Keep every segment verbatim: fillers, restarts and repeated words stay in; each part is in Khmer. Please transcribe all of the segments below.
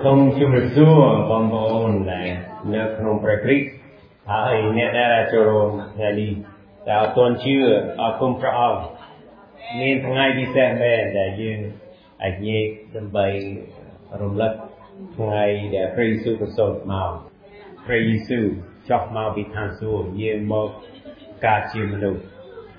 Không chụp được xua bom bồn này nước không phải krik hay nét ra cho rồi nhà đi đào tuần chưa ở cùng trọ nên thằng ai đi xem về để như ảnh nhẹ đâm bay rung lắc thằng ai để pray su của sốt màu pray su chọc màu bị than su như một cả chiều mình được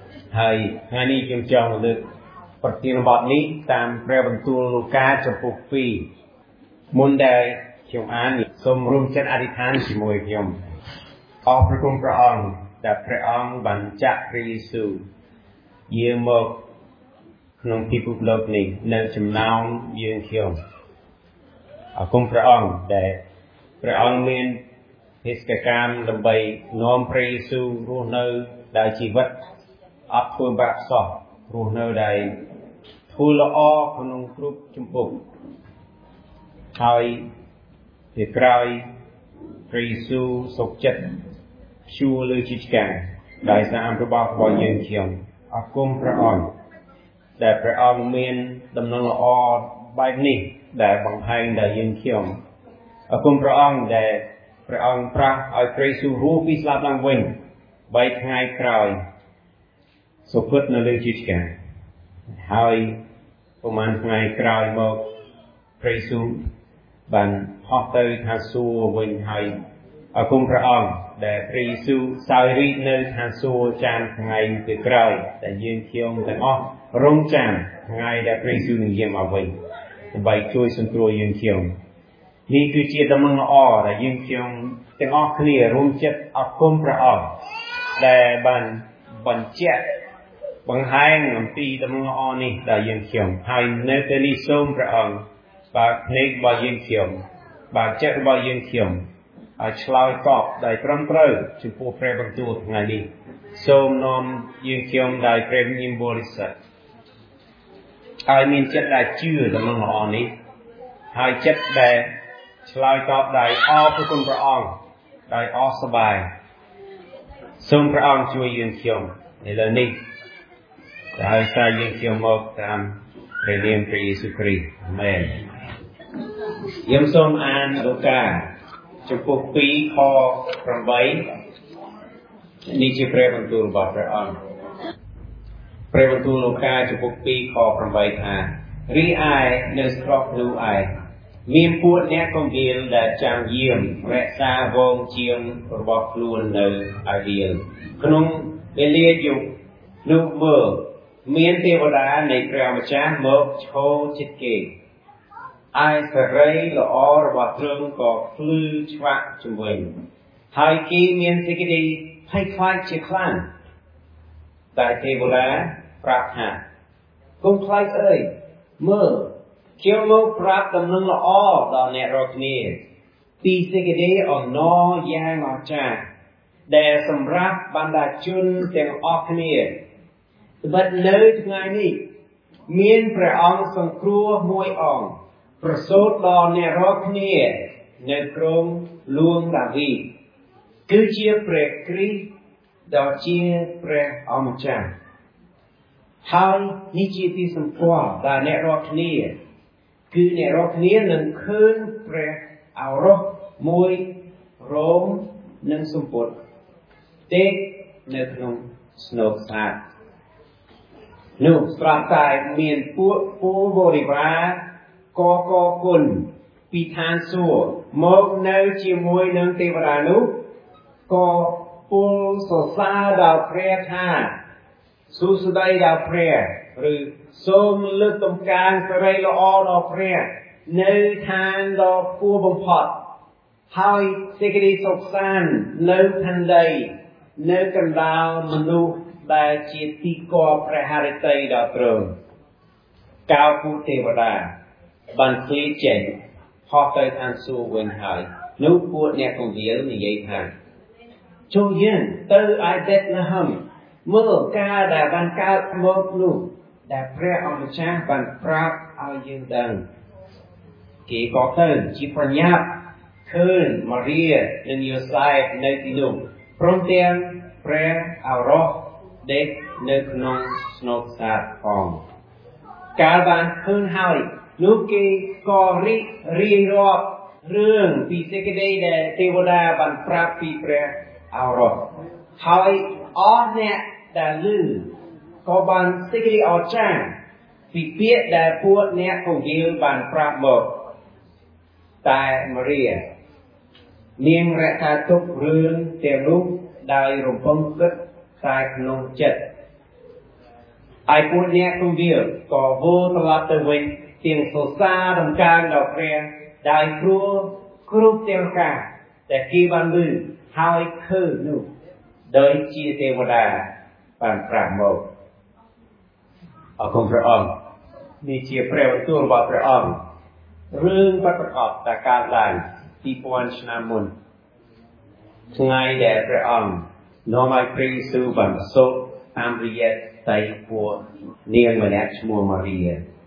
hay ngay đi trong trong được bật tiền bọt ní tam pre bằng tu luka trong phục phiมุนได้ខ្ញុំអានសូមរួមចិត្តអធិដ្ឋានជាមួយខ្ញុំអរព្រគុណព្រះអង្គដែលព្រះអង្គបានចាក់ព្រះយេស៊ូវយាងមកក្នុងពិភពលោកនេះនៅចំណោមយើងខ្ញុំអរគុណព្រះអង្គដែលព្រះអង្គមានបេសកកម្មដើម្បីនាំព្រះយេស៊ូវរស់នៅដោយជីវិតអត់ធ្វើបាបសោះរស់នៅដោយធ្វើល្អក្នុងគ្រប់ជំពូកហើយពីក្រោយព្រះយេស៊ូវសុខចិត្តជួលលើជីកាដោយសារអំរបស់របស់យើងខ្ញុំអរគុណព្រះអង្គដែលព្រះអង្គមានដំណឹងល្អបែបនេះដែលបង្ហាញដល់យើងខ្ញុំអរគុណព្រះអង្គដែលព្រះអង្គប្រោសឲ្យព្រះយេស៊ូវរស់ពីស្លាប់ឡើងវិញបីថ្ងៃក្រោយសុគតនៅលើជីកាហើយប្រហែលថ្ងៃក្រោយមកព្រះយេស៊ូវបានហោះទៅឋានសួគ៌វិញហើយអរគុណព្រះអង្គដែលព្រះយេស៊ូវសោយរាជ្យនៅឋានសួគ៌ចាំថ្ងៃពីក្រោយដែលយើងខ្ញុំទាំងអស់រងចាំថ្ងៃដែលព្រះយេស៊ូវនឹងយាងមកវិញដើម្បីជួយសង្គ្រោះយើងខ្ញុំនេះគឺជាដំណឹងល្អដែលយើងខ្ញុំទាំងអស់គ្នារួមចិត្តអរគុណព្រះអង្គដែលបានបញ្ជាក់បង្ហាញអំពីដំណឹងល្អនេះដល់យើងខ្ញុំហើយនៅពេលនេះសូមព្រះអង្គបើភ្នែករបស់យើងខ្ញុំបើចិត្តរបស់យើងខ្ញុំឲ្យឆ្លើយតបដោយត្រឹមត្រូវចំពោះព្រះបន្ទូលថ្ងៃនេះសូមនាំយើងខ្ញុំដោយព្រះវិញ្ញាណបរិសុទ្ធឲ្យមានចិត្តដែលជឿដំណឹងល្អនេះហើយចិត្តដែលឆ្លើយតបដោយអរព្រគុណព្រះអង្គដោយអរសប្បាយសូមព្រះអង្គជួយយើងខ្ញុំឥឡូវនេះហើយសារយើងខ្ញុំមកតាមព្រះនាមព្រះយេស៊ូវគ្រីស្ទអាមែនខ្ញុំសូមអានលូកាចំពោះពីរខប្រាំបីនេះជាព្រះបន្ទូលរបស់ព្រះអង្គព្រះបន្ទូលលូកាចំពោះពីរខប្រាំបីថារីឯនៅស្រុកនោះឯងមានពួកអ្នកកងវិលដែលចាំយាមរក្សាវងជាងរបស់ខ្លួននៅអារៀលក្នុងវេលាយប់នោះមើលមានទេវតានៃព្រះម្ចាស់មកឈរជិតគេឯសេរីល្អរបស់ទ្រង់ក៏ភ្លឺឆ្វាក់ជំវិញហើយគេមានសេចក្តីភ័យខ្លាចជាខ្លាំងតែទេវតាប្រាប់ថាកុំខ្លាចអើយមើលខ្ញុំមកប្រាប់ដំណឹងល្អដល់អ្នករាល់គ្នាពីសេចក្តីអំណរយ៉ាងអស្ចារ្យដែលសម្រាប់បណ្ដាជនទាំងអស់គ្នាត្បិតនៅថ្ងៃនេះមានព្រះអង្គសង្គ្រោះមួយអង្គប្រសូតដល់អ្នករាល់គ្នានៅក្រុងលួងដាវីតគឺជាព្រះគ្រីស្ទដ៏ជាព្រះអម្ចាស់ហើយនេះជាទីសម្គាល់ដល់អ្នករាល់គ្នាគឺអ្នករាល់គ្នានឹងឃើញព្រះឱរសមួយរោមនិងសម្ពុតទេនៅក្នុងស្នូកស្អាតនោះស្រាប់តែមានពួកពលបរិវារកកគុណពីឋានសួគ៌មកនៅជាមួយនឹងទេវតានោះក៏ពលសរសើរដល់ព្រះថាសួស្តីដល់ព្រះឬសូមលើកតម្កើងសិរីល្អដល់ព្រះនៅឋានដ៏ខ្ពស់បំផុតហើយសេចក្តីសុខសាន្តនៅផែនដីនៅកណ្ដាលមនុស្សដែលជាទីគប់ព្រះハរិតីដល់ទ្រង់កៅពួកទេវតាបានឃ្លាចេញហោះទៅឋានសួគ៌វិញហើយនោះពួកអ្នកកងវិលនិយាយថាចូលយើងទៅឯបេតលេហឹមមើលការដែលបានកើតមកនោះដែលព្រះអម្ចាស់បានប្រាប់ឲ្យយើងដឹងគេក៏ទៅជាប្រញាប់ឃើញម៉ារីនិងយូសែបនៅទីនោះព្រមទាំងព្រះឱរសដេកនៅក្នុងស្នូកស្អាតផងកាលបានឃើញហើយនោះគេក៏រីករាយរាប់រឿងពីសេចក្តីដែលទេវតាបានប្រាប់ពីព្រះអរ៉ុសហើយអស់អ្នកដែលឮក៏បានសេចក្តីអស្ចារ្យពីពាក្យដែលពួកអ្នកកងយាលបានប្រាប់មកតែម៉ារីនាងរក្សាទុករឿងទាំងនោះដោយរំពឹងគិតតែក្នុងចិត្តហើយពួកអ្នកកងយាលក៏វិលត្រឡប់ទៅវិញទាំងសរសើរដំកើងដល់ព្រះដោយព្រោះគ្រប់ទាំងការដែលគេបានឮហើយឃើញនោះដោយជាទេវតាបានប្រាប់មកអរគុណព្រះអង្គនេះជាព្រះបន្ទូលរបស់ព្រះអង្គរឿងពិតប្រាកដដែលកើតឡើងពីរពាន់ឆ្នាំមុនថ្ងៃដែលព្រះអង្គនាំឲ្យព្រះយេស៊ូវបានប្រសូតតាមរយៈដៃពួកនាងម្នាក់ឈ្មោះម៉ារី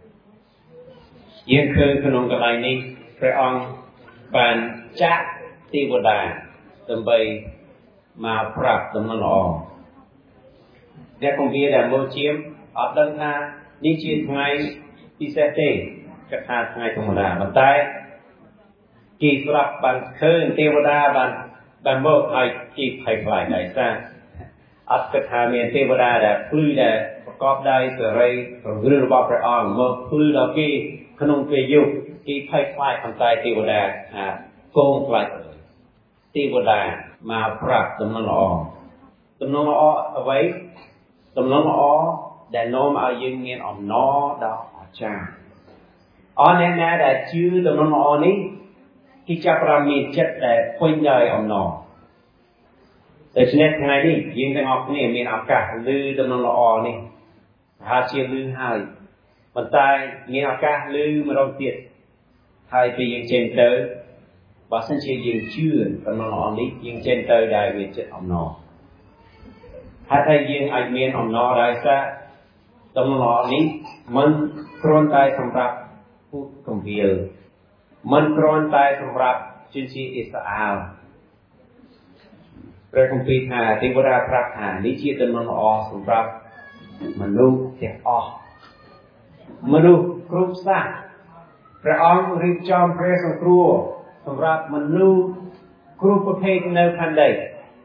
យើងឃើញក្នុងកន្លែងនេះព្រះអង្គបានចាក់ទេវតាដើម្បីមកប្រាប់ដំណឹងល្អអ្នកគម្ពីរដែលមើលជាមអត់ដឹងថានេះជាថ្ងៃពិសេសទេគេថាថ្ងៃធម្មតាប៉ុន្តែគេស្រាប់បានឃើញទេវតាបានបានមកឲ្យគេភ័យខ្លាចដោយសារអត់គិតថាមានទេវតាដែលភ្លឺដែលប្រកបដោយសេរីរង្រឿនរបស់ព្រះអង្គមកភ្លឺដល់គេក្នុងពេលយប់គេភ័យខ្លាចប៉ុន្តែទេវតាថាកូនខ្លាចទេវតាមកប្រាប់ដំណឹងល្អដំណឹងល្អអ្វីដំណឹងល្អដែលនាំឲ្យយើងមានអំណរដល់អាចារ្យអរអ្នកណាដែលជឿដំណឹងល្អនេះគេចាប់ផ្ដើមមានចិត្តដែលពេញដោយអំណរដូច្នេះថ្ងៃនេះយើងទាំងអស់គ្នាមានឱកាសឮដំណឹងល្អនេះថាជាឮហើយប៉ុន្តែមានឱកាសឮម្ដងទៀតហើយពេលយើងចេញទៅបើសិនជាយើងជឿដំណឹងល្អនេះយើងចេញទៅដោយមានចិត្តអំណរហើយតែយើងអាចមានអំណរដោយសារដំណឹងល្អនេះមិនគ្រាន់តែសម្រាប់ពុទ្ធគម្ពីរមិនគ្រាន់តែសម្រាប់ជនជាតិអ៊ីស្រាអែលព្រះគម្ពីរថាទេវតាប្រាប់ថានេះជាដំណឹងល្អសម្រាប់មនុស្សទាំងអស់មនុស្សគ្រប់សាសព្រះអង្គរៀបចំព្រះសង្គ្រោះសម្រាប់មនុស្សគ្រប់ប្រភេទនៅផែនដី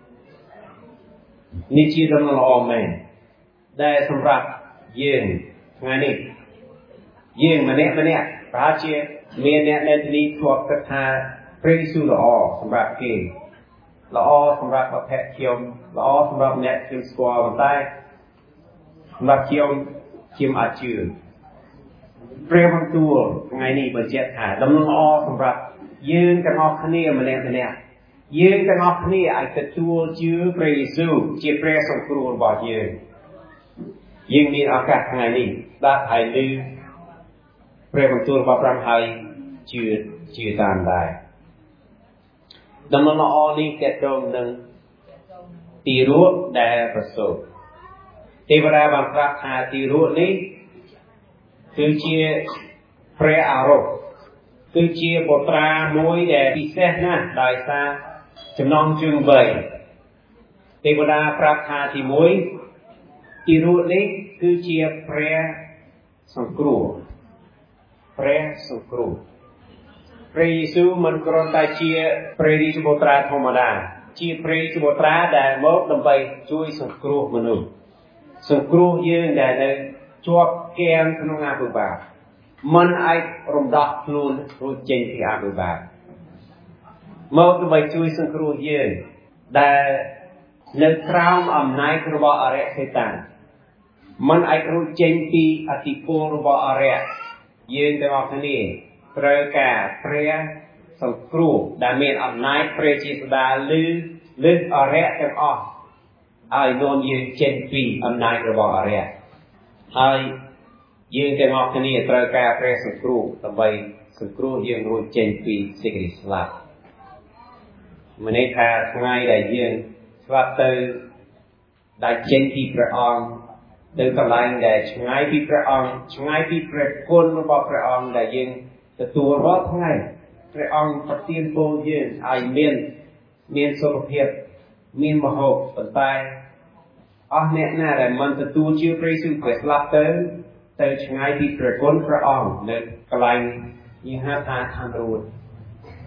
នេះជាដំណឹងល្អមែនដែលសម្រាប់យើងថ្ងៃនេះយើងម្នាក់ម្នាក់ប្រហែលជាមានអ្នកនៅទីនេះធ្លាប់គិតថាព្រះយេស៊ូវល្អសម្រាប់គេល្អសម្រាប់ប្រភេទខ្ញុំល្អសម្រាប់អ្នកខ្ញុំស្គាល់ប៉ុន្តែសម្រាប់ខ្ញុំខ្ញុំអាចជឿព្រះបន្ទូលថ្ងៃនេះបញ្ជាក់ថាដំណឹងល្អសម្រាប់យើងទាំងអស់គ្នាម្នាក់ម្នាក់យើងទាំងអស់គ្នាអាចទទួលជឿព្រះយេស៊ូវជាព្រះសង្គ្រោះរបស់យើងយើងមានឱកាសថ្ងៃនេះដាក់ហើយឮព្រះបន្ទូលរបស់ព្រះហើយជឿជឿតាមដែរដំណឹងល្អនេះតេតងនឹងទីរស់ដែលប្រសូតទេវតាបានប្រាប់ថាទីរស់នេះគឺជាព្រះអរ៉ុសគឺជាបុត្រាមួយដែលពិសេសណាស់ដោយសារចំណងជើងបីទេវតាប្រាប់ថាទីមួយទីរស់នេះគឺជាព្រះសង្គ្រោះព្រះសង្គ្រោះព្រះយេស៊ូវមិនគ្រាន់តែជាព្រះរាជបុត្រាធម្មតាជាព្រះរាជបុត្រាដែលមកដើម្បីជួយសង្គ្រោះមនុស្សសង្គ្រោះយើងដែលនៅជាប់គាំងក្នុងអវិបាកមិនអាចរំដោះខ្លួនរួចចេញពីអវិបាកមកដើម្បីជួយសង្គ្រោះយើងដែលនៅក្រោមអំណាចរបស់អរិយសេតានមិនអាចរួចចេញពីអធិពលរបស់អរិយយើងទាំងអស់គ្នាត្រូវការព្រះសង្គ្រោះដែលមានអំណាចព្រះជាស្ដាលើលើអរិយទាំងអស់ឲ្យនាំយើងចេញពីអំណាចរបស់អរិយហើយយើងទាំងអស់គ្នាត្រូវការព្រះសង្គ្រោះដើម្បីសង្គ្រោះយើងរួចចេញពីសេចក្តីស្លាប់មានន័យថាថ្ងៃដែលយើងស្លាប់ទៅដែលចេញពីព្រះអង្គទៅកន្លែងដែលឆ្ងាយពីព្រះអង្គឆ្ងាយពីព្រះគុណរបស់ព្រះអង្គដែលយើងទទួលរាល់ថ្ងៃព្រះអង្គប្រទានពរយើងឲ្យមានមានសុខភាពមានមហូបប៉ុន្តែអស់អ្នកណាដែលមិនទទួលជឿព្រះយេស៊ូវព្រះស្លាប់ទៅទៅឆ្ងាយពីព្រះគុណព្រះអង្គនៅកន្លែងយើងហៅថាឋានរួច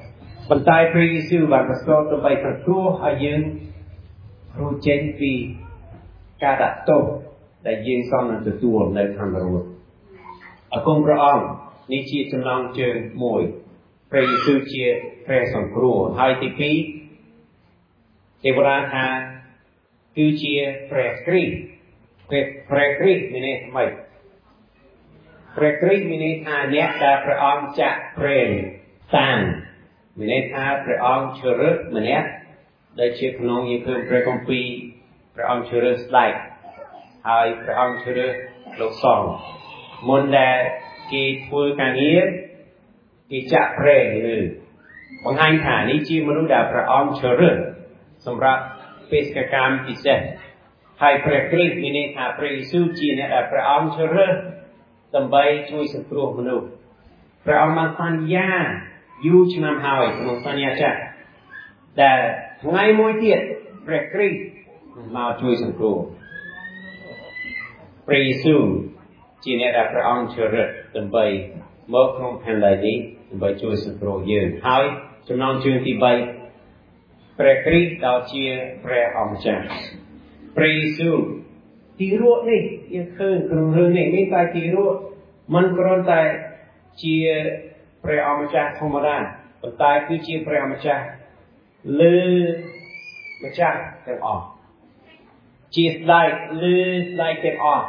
បន្តែព្រះយេស៊ូវបានប្រសូតដើម្បីប្រគល់ឲ្យយើងរួចចេញពីការដាក់ទោសដែលយើងសមនឹងទទួលនៅខាងលើអរគុណព្រះអង្គនេះជាចំណងជើងមួយព្រះយេស៊ូវជាព្រះសង្គ្រោះហើយទីពីរទេវតាថាគឺជាព្រះគ្រីស្ទព្រះព្រះគ្រីស្ទមានន័យម៉េចព្រះគ្រីស្ទមានន័យថាអ្នកដែលព្រះអង្គចាក់ប្រេងតាំងមានន័យថាព្រះអង្គជ្រើសម្នាក់ដែលជាក្នុងយើងឃើញព្រះគម្ពីរព្រះអង្គជ្រើសស្ដេចហើយព្រះអង្គជ្រើសលោកសង្ឃមុនដែលគេធ្វើការងារគេចាក់ប្រេងឬបង្ហាញថានេះជាមនុស្សដែលព្រះអង្គជ្រើសសម្រាប់បេសកកម្មពិសេសហើយព្រះគ្រីស្ទមានន័យថាព្រះយេស៊ូវជាអ្នកដែលព្រះអង្គជ្រើសដើម្បីជួយសង្គ្រោះមនុស្សព្រះអង្គបានសន្យាយូរឆ្នាំហើយក្នុងសន្យាចាស់ដែលថ្ងៃមួយទៀតព្រះគ្រីស្ទមកជួយសង្គ្រោះព្រះយេស៊ូវជាអ្នកដែលព្រះអង្គជ្រើសដើម្បីមកក្នុងផែនដីនេះដើម្បីជួយសង្គ្រោះយើងហើយចំណងជើងទីបីព្រះគ្រីស្ទដែលជាព្រះអម្ចាស់ព្រះយេស៊ូវទីរស់នេះយើងឃើញក្នុងរឿងនេះមានតែទីរស់មិនគ្រាន់តែជាព្រះអម្ចាស់ធម្មតាប៉ុន្តែគឺជាព្រះអម្ចាស់លើម្ចាស់ទាំងអស់ជាស្ដេចលើស្ដេចទាំងអស់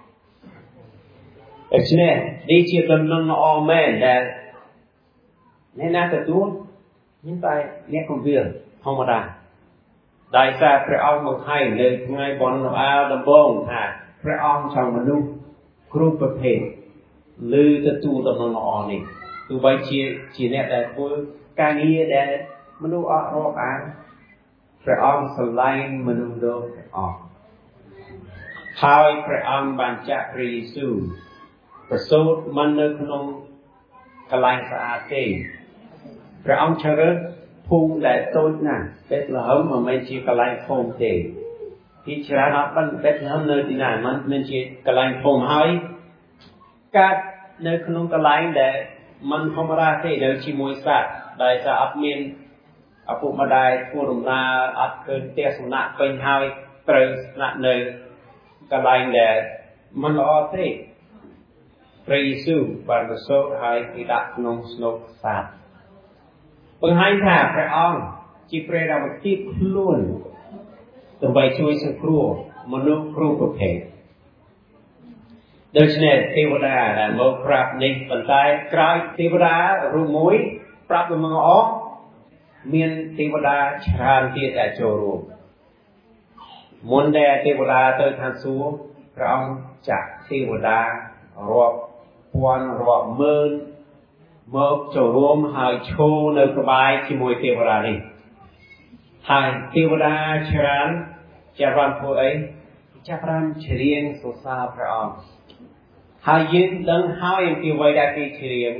ដូច្នេះនេះជាដំណឹងល្អមែនដែលអ្នកណាទទួលមានតែអ្នកគម្រាមធម្មតាដោយសារព្រះអង្គបង្ហាញនៅថ្ងៃបុណ្យណូអែលដំបូងថាព្រះអង្គចង់មនុស្សគ្រប់ប្រភេទលើទទួលដំណឹងល្អនេះទោះបីជាជាអ្នកដែលធ្វើការងារដែលមនុស្សអត់រាប់អានព្រះអង្គស្រឡាញ់មនុស្សលោកទាំងអស់ហើយព្រះអង្គបានចាក់ព្រះយេស៊ូវប្រសូតមិននៅក្នុងកន្លែងស្អាតទេព្រះអង្គជ្រើសភូមិដែលតូចណាស់បេតលេហឹមមិនមែនជាកន្លែងធំទេពីច្រើនអត់បានបេតលេហឹមនៅទីណាមិនមែនជាកន្លែងធំហើយកាត់នៅក្នុងកន្លែងដែលមិនធម្មតាទេនៅជាមួយសត្វដែលថាអត់មានឪពុកម្ដាយធ្វើដំណើរអត់ឃើញផ្ទះសំណាក់ពេញហើយត្រូវស្នាក់នៅកន្លែងដែលមិនល្អទេព្រះយេស៊ូវបានប្រសូតហើយគេដាក់ក្នុងស្នុកសត្វបង្ហាញថាព្រះអង្គជាព្រះដែលបន្ទាបខ្លួនដើម្បីជួយសង្គ្រោះមនុស្សគ្រប់ប្រភេទដូច្នេះទេវតាដែលមកប្រាប់នេះប៉ុន្តែក្រោយទេវតារូបមួយប្រាប់ដំណឹងល្អមានទេវតាច្រើនទៀតដែលចូលរួមមុនដែលទេវតាទៅឋានសួគ៌ព្រះអង្គចាក់ទេវតារាប់ពាន់រាប់ម៉ឺនមកចូលរួមហើយឈរនៅក្បែរជាមួយទេវតានេះហើយទេវតាច្រើនចាប់បានធ្វើអីចាប់បានច្រៀងសរសើរព្រះអង្គហើយយើងដឹងហើយអំពីអ្វីដែលគេច្រៀង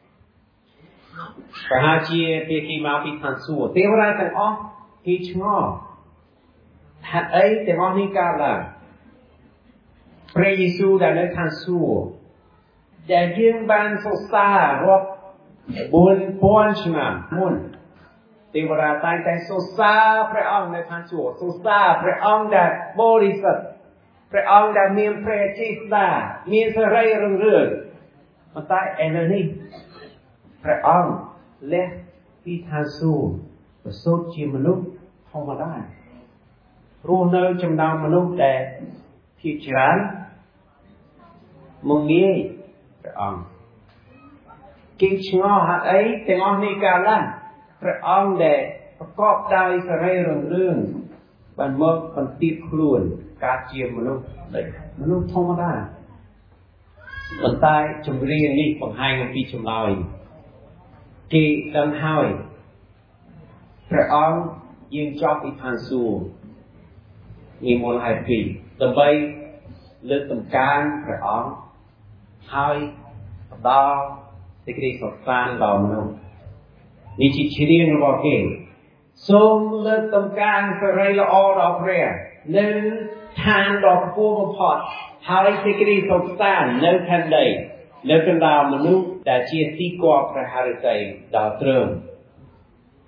ប្រហែលជាពេលគេមកពីឋានសួគ៌ទេវតាទាំងអស់គេឆ្ងល់ថាអីទាំងអស់នេះកើតឡើងព្រះយេស៊ូវដែលនៅឋានសួគ៌ដែលយើងបានសរសើររាប់បួនពាន់ឆ្នាំមុនទេវតាតែងតែសរសើរព្រះអង្គនៅឋានសួគ៌សរសើរព្រះអង្គដែលបរិសុទ្ធព្រះអង្គដែលមានព្រះចេស្តាមានសេរីរុងរឿងប៉ុន្តែឥឡូវនេះព្រះអង្គលះពីឋានសួគ៌ប្រសូតជាមនុស្សធម្មតារស់នៅចំណោមមនុស្សដែលភាគច្រើនមកងាយព្រះអង្គគេឆ្ងល់ហេតុអីទាំងអស់នេះកើតឡើងព្រះអង្គដែលប្រកបដោយសេរីរុងរឿងបានមកបន្ទាបខ្លួនកើតជាមនុស្សមនុស្សធម្មតាប៉ុន្តែចម្រៀងនេះបង្ហាញអំពីចម្លើយគេដឹងហើយព្រះអង្គយើងចប់ពីឋានសួគ៌មានមូលហេតុពីរដើម្បីលើកតម្កើងព្រះអង្គហើយផ្ដល់សេចក្តីសុខសាន្តដល់មនុស្សនេះជាច្រៀងរបស់គេសូមលើកតម្កើងសេរីល្អដល់ព្រះនៅឋានដ៏ខ្ពស់បំផុតហើយសេចក្តីសុខសាន្តនៅផែនដីនៅកណ្ដាលមនុស្សដែលជាទីគាប់ព្រះハរិតីដល់ទ្រឹម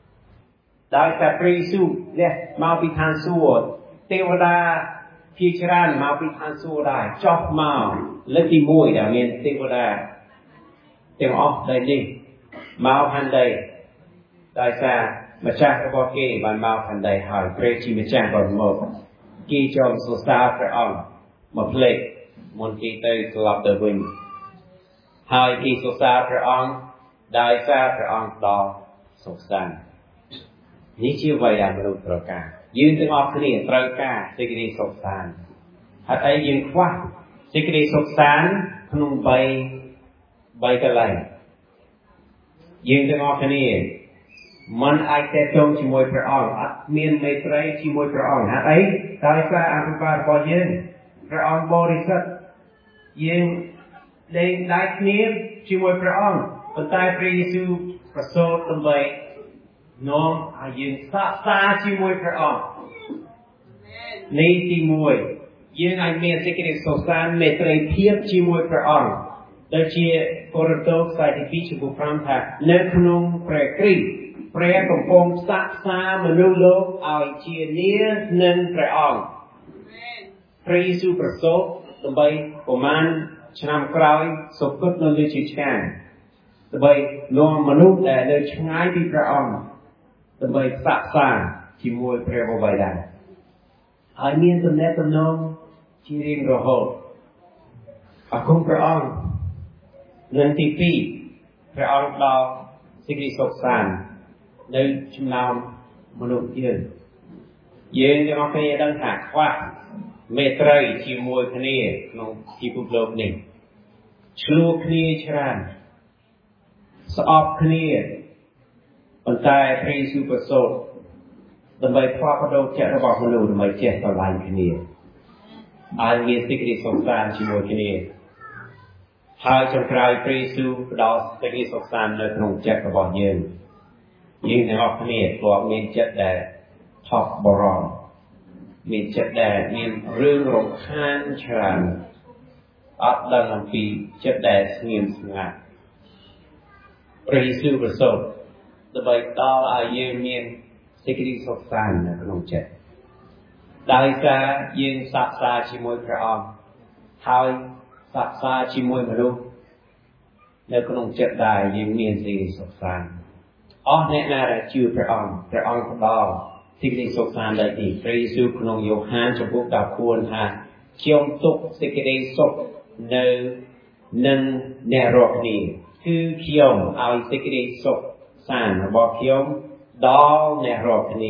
ដោយតែព្រះយេស៊ូវលះមកពីឋានសួគ៌ទេវតាភាគច្រើនមកពីឋានសួគ៌ដែរចុះមកលើកទីមួយដែលមានទេវតាទាំងអស់ដែលនេះមកផែនដីដោយសារម្ចាស់របស់គេបានមកផែនដីហើយព្រះជាម្ចាស់របស់មកគេចង់សរសើរព្រះអង្គមកភ្លេចមុនគេទៅត្រឡប់ទៅវិញហើយគេសរសើរព្រះអង្គដោយសារព្រះអង្គដល់សុខសាន្តនេះជាអ្វីដែលមនុស្សត្រូវការយើងទាំងអស់គ្នាត្រូវការសេចក្តីសុខសាន្តហើយឯងយើងខ្វះសេចក្តីសុខសាន្តក្នុងបីបីកន្លែងយើងទាំងអស់គ្នាមិនអាចតេតងជាមួយព្រះអង្គអត់មានមេត្រីជាមួយព្រះអង្គហេតុអីដោយសារអភិបាលរបស់យើងព្រះអង្គបរិសុទ្ធយើងលែងដៃគ្នាជាមួយព្រះអង្គប៉ុន្តែព្រះយេស៊ូវប្រសូតដើម្បីនាំឲ្យយើងសាកសាជាមួយព្រះអង្គនេះទីមួយយើងអាចមានសេចក្តីសុខសាន្តមេត្រីភាពជាមួយព្រះអង្គដូចជាកូរិនថូសខ្សែទីពីរចំពោះប្រាំថានៅក្នុងព្រះគ្រីស្ទព្រះកំពុងសាកសាមនុស្សលោកឲ្យជានានឹងព្រះអង្គព្រះយេស៊ូវប្រសូតដើម្បីប្រមាណឆ្នាំក្រោយសុគតនៅលើជាឆ្កាងដើម្បីនាំមនុស្សដែលនៅឆ្ងាយពីព្រះអង្គដើម្បីសាកសាជាមួយព្រះបិតាហើយមានទំនាក់ទំនងជារៀងរហូតអរគុណព្រះអង្គនឹងទីពីរព្រះអង្គដល់សេចក្តីសុខសាន្តនៅចំណោមមនុស្សយើងយើងទាំងអស់គ្នាដឹងថាខ្វះមេត្រីជាមួយគ្នាក្នុងពិភពលោកនេះឆ្លោះគ្នាច្រើនស្អប់គ្នាប៉ុន្តែព្រះយេស៊ូវប្រសូតដើម្បីផ្លាស់ប្ដូរចិត្តរបស់មនុស្សដើម្បីចេះស្រឡាញ់គ្នាឲ្យមានសេចក្តីសុខសាន្តជាមួយគ្នាហើយចុងក្រោយព្រះយេស៊ូវផ្ដល់សេចក្តីសុខសាន្តនៅក្នុងចិត្តរបស់យើងយើងទាំងអស់គ្នាធ្លាប់មានចិត្តដែលថប់បារម្ភមានចិត្តដែលមានរឿងរំខានច្រើនអត់ដឹងអំពីចិត្តដែលស្ងៀមស្ងាត់ព្រះយេស៊ូវប្រសូតដើម្បីដល់ឲ្យយើងមានសេចក្តីសុខសាន្តនៅក្នុងចិត្តដោយសារយើងសាកសាជាមួយព្រះអង្គហើយសាកសាជាមួយមនុស្សនៅក្នុងចិត្តដែរយើងមានសេចក្តីសុខសាន្តអស់អ្នកណាដែលជឿព្រះអង្គព្រះអង្គផ្ដល់សេចក្តីសុខសាន្តដល់ទីព្រះយេស៊ូវក្នុងយ៉ូហានចំពុកដប់ពួនថាខ្ញុំទុកសេចក្តីសុខនៅនឹងអ្នករាល់គ្នាគឺខ្ញុំឲ្យសេចក្តីសុខសាន្តរបស់ខ្ញុំដល់អ្នករាល់គ្នា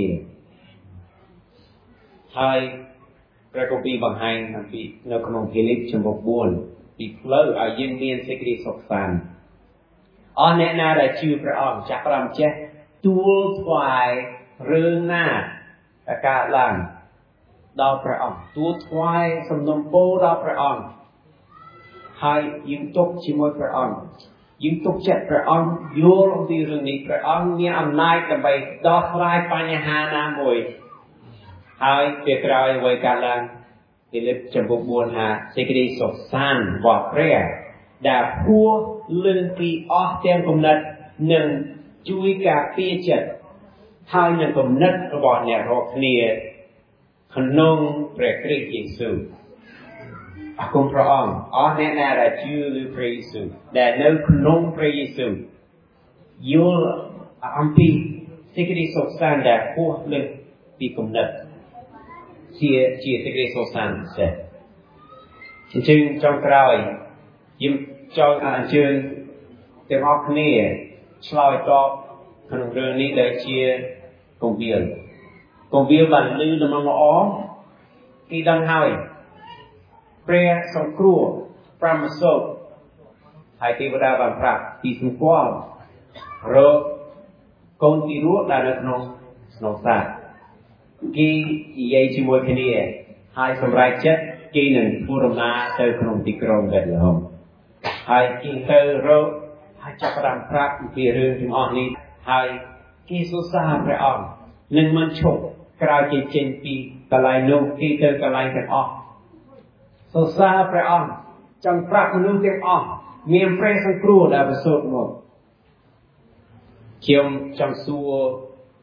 ហើយព្រះគម្ពីរបង្ហាញអំពីនៅក្នុងភីលីបចំពុកបួនពីផ្លូវឲ្យយើងមានសេចក្តីសុខសាន្តអស់អ្នកណាដែលជឿព្រះអង្គចាក់ប្រាំចេះទួលថ្វាយរឿងណាដែលកើតឡើងដល់ព្រះអង្គទួលថ្វាយសំណុំពរដល់ព្រះអង្គហើយយើងទុកជាមួយព្រះអង្គយើងទុកចិត្តព្រះអង្គយល់អំពីរឿងនេះព្រះអង្គមានអំណាចដើម្បីដោះស្រាយបញ្ហាណាមួយហើយពេលក្រោយអ្វីកើតឡើងភីលីបចំពុកបួនថាសេចក្តីសុខសាន្តរបស់ព្រះដែលហួសលើសពីអស់ទាំងគំនិតនឹងជួយការពារចិត្តហើយនឹងគំនិតរបស់អ្នករាល់គ្នាក្នុងព្រះគ្រីស្ទយេស៊ូវអរគុណព្រះអង្គអស់អ្នកណាដែលជឿលើព្រះយេស៊ូវដែលនៅក្នុងព្រះយេស៊ូវយល់អំពីសេចក្តីសុខសាន្តដែលហួសលើសពីគំនិតជាជាសេចក្តីសុខសាន្តពិសេសអញ្ចឹងចុងក្រោយយើងចង់អញ្ជើញទាំងអស់គ្នាឆ្លើយតបក្នុងរឿងនេះដែលជាគម្ពីរគម្ពីរបានលឺដំណឹងល្អគេដឹងហើយព្រះសង្គ្រោះប្រមសូតហើយទេវតាបានប្រាប់ពីសម្គាល់រកកូនទីរស់ដែលនៅក្នុងស្នុកសាគេនិយាយជាមួយគ្នាហើយសម្រេចចិត្តគេនឹងធ្វើដំណើរទៅក្នុងទីក្រុងបេតលេហឹមហើយគេទៅរកហើយចាប់ផ្ដើមប្រាប់អំពីរឿងទាំងអស់នេះហើយគេសរសើរព្រះអង្គនឹងមិនឈប់ក្រោយគេចេញពីកន្លែងនោះគេទៅកន្លែងទាំងអស់សរសើរព្រះអង្គចង់ប្រាប់មនុស្សទាំងអស់មានព្រះសង្គ្រោះដែលប្រសូតមកខ្ញុំចង់សួរ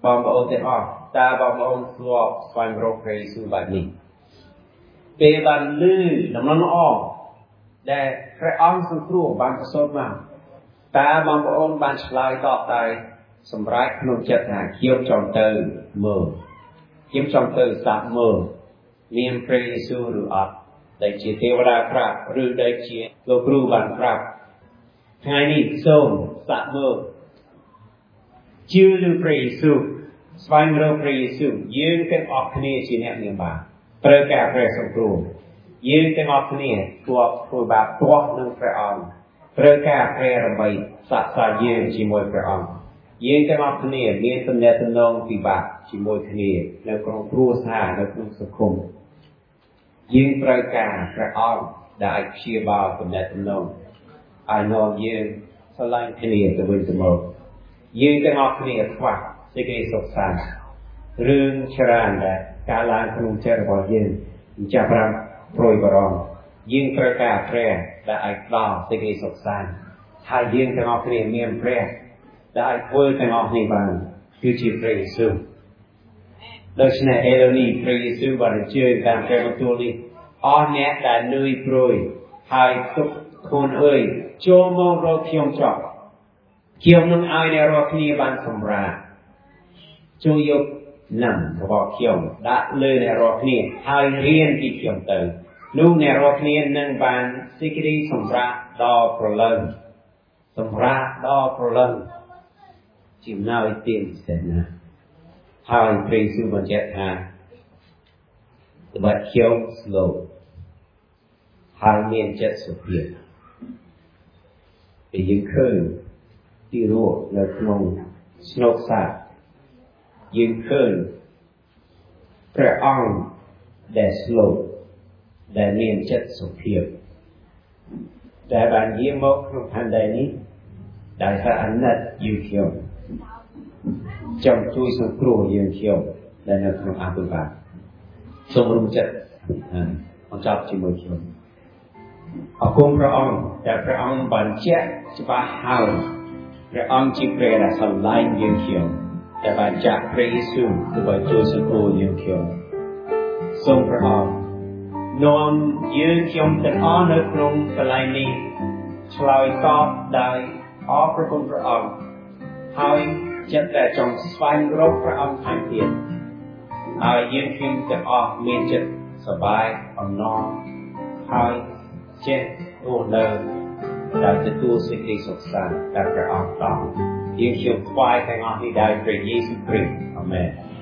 បងប្អូនទាំងអស់តើបងប្អូនធ្លាប់ស្វែងរកព្រះយេស៊ូវបែបនេះពេលបានលឺដំណឹងល្អដែលព្រះអង្គសង្គ្រោះបានប្រសូតមកតើបងប្អូនបានឆ្លើយតបតែសម្រេចក្នុងចិត្តថាខ្ញុំចង់ទៅមើលខ្ញុំចង់ទៅសាកមើលមានព្រះយេស៊ូវឬអត់ដែលជាទេវតាប្រាប់ឬដែលជាលោកគ្រូបានប្រាប់ថ្ងៃនេះសូមសាកមើលជឿលើព្រះយេស៊ូវស្វែងរកព្រះយេស៊ូវយើងទាំងអស់គ្នាជាអ្នកមានបាបត្រូវការព្រះសង្គ្រោះយើងទាំងអស់គ្នាធ្វើធ្វើបាបទាស់នឹងព្រះអង្គត្រូវការព្រះដើម្បីសាកសាយើងជាមួយព្រះអង្គយើងទាំងអស់គ្នាមានទំនាក់ទំនងពិបាកជាមួយគ្នានៅក្នុងគ្រួសារនៅក្នុងសង្គមយើងត្រូវការព្រះអង្គដែលអាចព្យាបាលទំនាក់ទំនងឲ្យនាំយើងឆ្លងគ្នាទៅវិញទៅមកយើងទាំងអស់គ្នាខ្វះសេចក្តីសុខសាន្តរឿងច្រើនដែលកើតឡើងក្នុងចិត្តរបស់យើងចាប់ផ្ដើមព្រួយបារម្ភយើងត្រូវការព្រះដែលអាចផ្ដល់សេចក្តីសុខសាន្តហើយយើងទាំងអស់គ្នាមានព្រះដែលអាចធ្វើទាំងអស់នេះបានគឺជាព្រះយេស៊ូវដូច្នេះឥឡូវនេះព្រះយេស៊ូវបានអញ្ជើញតាមព្រះបន្ទូលនេះអស់អ្នកដែលនឿយព្រួយហើយទុក្ខខ្លួនអើយចូលមករកខ្ញុំចុះខ្ញុំនឹងឲ្យអ្នករាល់គ្នាបានសម្រាកចូលយកនំរបស់ខ្ញុំដាក់លើអ្នករាល់គ្នាហើយរៀនពីខ្ញុំទៅនោះអ្នករាល់គ្នានឹងបានសេចក្តីសម្រាកដល់ប្រលឹងសម្រាកដល់ប្រលឹងចំណោយទៀងពិសេសណាស់ហើយព្រះយេស៊ូវបញ្ជាក់ថាត្បិតខ្ញុំស្លូតហើយមានចិត្តសុភាពពេលយើងឃើញទីរស់នៅក្នុងស្នូកសាទយើងឃើញព្រះអង្គដែលស្លូតដែលមានចិត្តសុភាពដែលបានយាងមកក្នុងផែនដីនេះដែលថាអាណិតយើងខ្ញុំចង់ជួយសង្គ្រោះយើងខ្ញុំដែលនៅក្នុងអភិបាលសូមរួមចិត្តបញ្ចប់ជាមួយខ្ញុំអរគុណព្រះអង្គដែលព្រះអង្គបានជាក់ច្បាស់ហើយព្រះអង្គជាព្រះដែលសម្លាញ់យើងខ្ញុំដែលបានចាក់ព្រះយេស៊ូវដើម្បីជួយសង្គ្រោះយើងខ្ញុំសូមព្រះអង្គនាំយើងខ្ញុំទាំងអស់នៅក្នុងកន្លែងនេះឆ្លើយតបដោយអរព្រគុណព្រះអង្គហើយចិត្តដែលចង់ស្វែងរកព្រះអង្គថែមទៀតហើយយើងខ្ញុំទាំងអស់មានចិត្តសប្បាយអំណរហើយចេះរស់នៅដោយទទួលសេចក្តីសុខសាន្តដែលព្រះអង្គផ្ដល់យើងខ្ញុំថ្វាយទាំងអស់នេះដោយព្រះយេស៊ូវគ្រីស្ទអាមែន